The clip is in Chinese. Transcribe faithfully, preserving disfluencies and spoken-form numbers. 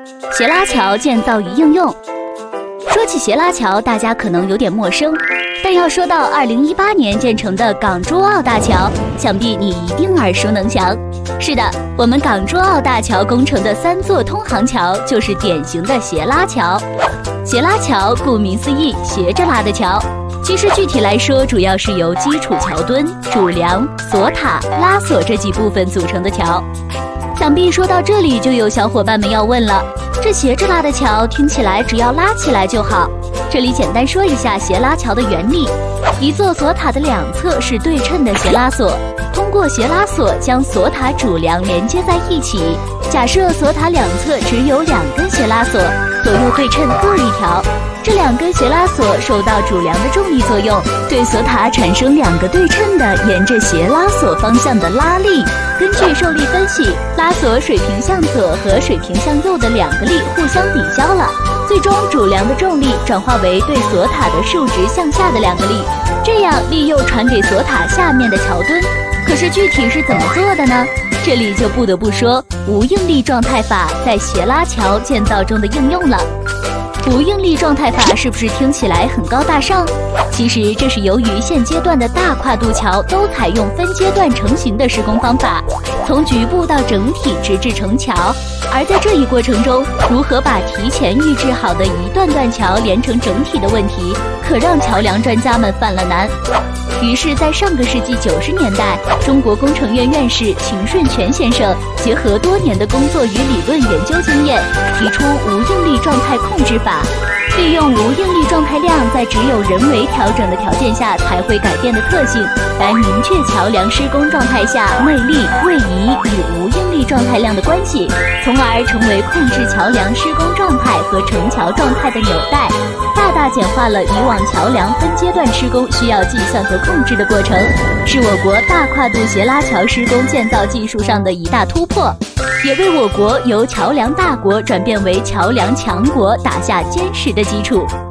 斜拉桥建造与应用。说起斜拉桥，大家可能有点陌生，但要说到二零一八年建成的港珠澳大桥，想必你一定耳熟能详。是的，我们港珠澳大桥工程的三座通航桥就是典型的斜拉桥。斜拉桥顾名思义，斜着拉的桥。其实具体来说，主要是由基础桥墩、主梁、索塔、拉索这几部分组成的桥。想必说到这里，就有小伙伴们要问了，这斜着拉的桥听起来只要拉起来就好。这里简单说一下斜拉桥的原理。一座索塔的两侧是对称的斜拉索，通过斜拉索将索塔主梁连接在一起。假设索塔两侧只有两根斜拉索，左右对称各一条。这两根斜拉索受到主梁的重力作用，对索塔产生两个对称的沿着斜拉索方向的拉力。根据受力分析，拉索水平向左和水平向右的两个力互相抵消了，最终主梁的重力转化为对索塔的竖直向下的两个力，这样力又传给索塔下面的桥墩。可是具体是怎么做的呢？这里就不得不说无应力状态法在斜拉桥建造中的应用了。无应力状态法是不是听起来很高大上？其实这是由于现阶段的大跨度桥都采用分阶段成型的施工方法，从局部到整体直至成桥。而在这一过程中，如何把提前预制好的一段段桥连成整体的问题，可让桥梁专家们犯了难。于是在上个世纪九十年代，中国工程院院士秦顺全先生结合多年的工作与理论研究经验，提出无应力状态控制法，利用无应力状态量在只有人为调整的条件下才会改变的特性，来明确桥梁施工状态下内力、位移与无应力状态量的关系，从而成为控制桥梁施工状态和成桥状态的纽带，大大简化了以往桥梁分阶段施工需要计算和控制的过程，是我国大跨度斜拉桥施工建造技术上的一大突破，也为我国由桥梁大国转变为桥梁强国打下坚实的基础。